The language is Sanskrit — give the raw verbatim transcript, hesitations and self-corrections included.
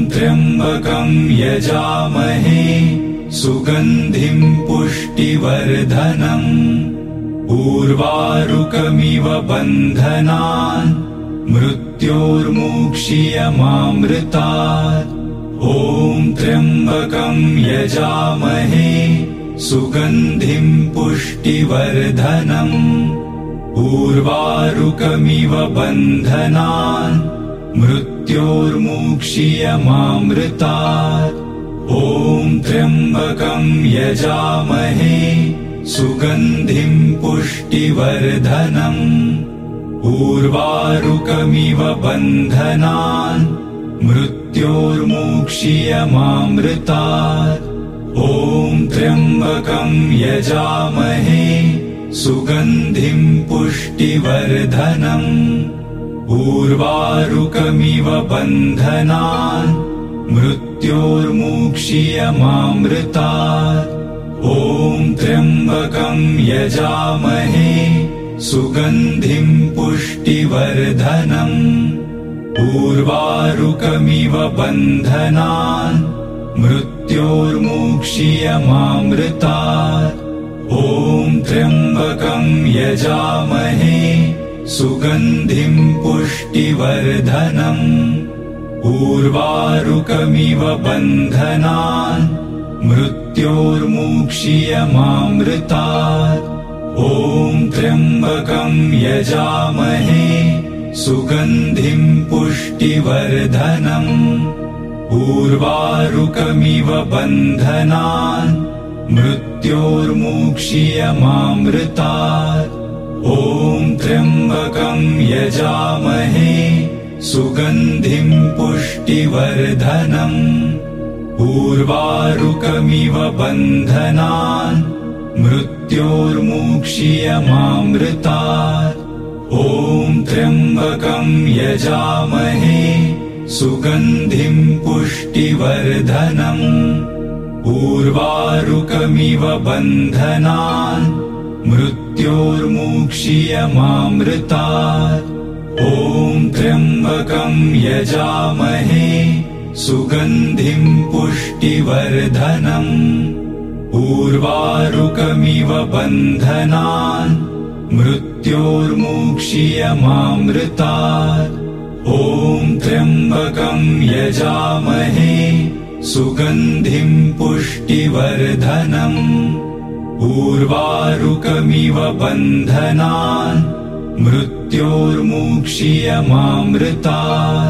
त्र्यम्बकं यजामहे सुगन्धिं पुष्टिवर्धनम् उर्वारुकमिव बन्धनान् मृत्योर्मुक्षीयमामृतात्। ॐ त्र्यम्बकं यजामहे सुगन्धिं पुष्टिवर्धनम् उर्वारुकमिव बन्धनान् मृत्योर्मुक्षीयमामृतात्। ॐ त्र्यम्बकं यजामहे सुगन्धिं पुष्टिवर्धनम् उर्वारुकमिव बन्धनान् मृत्योर्मुक्षीयमामृतात्। ॐ त्र्यम्बकं यजामहे सुगन्धिं पुष्टिवर्धनम् उर्वारुकमिव बन्धनान् मृत्योर्मुक्षीयमामृतात्। ॐ त्र्यम्बकं यजामहे सुगन्धिं पुष्टिवर्धनम् उर्वारुकमिव बन्धनान् मृत्योर्मुक्षीयमामृतात्। ॐ त्र्यम्बकं यजामहे सुगन्धिं पुष्टिवर्धनम् उर्वारुकमिव बन्धनान् मृत्योर्मुक्षीयमामृतात्। ॐ त्र्यम्बकं यजामहे सुगन्धिं पुष्टिवर्धनम् उर्वारुकमिव बन्धनान् मृत्योर्मुक्षीयमामृतात्। ॐ त्र्यम्बकं यजामहे सुगन्धिं पुष्टिवर्धनम् उर्वारुकमिव बन्धनान् मृत्योर्मुक्षीयमामृतात्। ॐ त्र्यम्बकं यजामहे सुगन्धिं पुष्टिवर्धनम् उर्वारुकमिव बन्धनान् मृत्योर्मुक्षीयमामृतात्। ॐ त्र्यम्बकं यजामहे सुगन्धिं पुष्टिवर्धनम् उर्वारुकमिव बन्धनान् मृत्योर्मुक्षीयमामृतात्। ॐ त्र्यम्बकं यजामहे सुगन्धिं पुष्टिवर्धनम् उर्वारुकमिव बन्धनान् मृत्योर्मुक्षीयमामृतात्।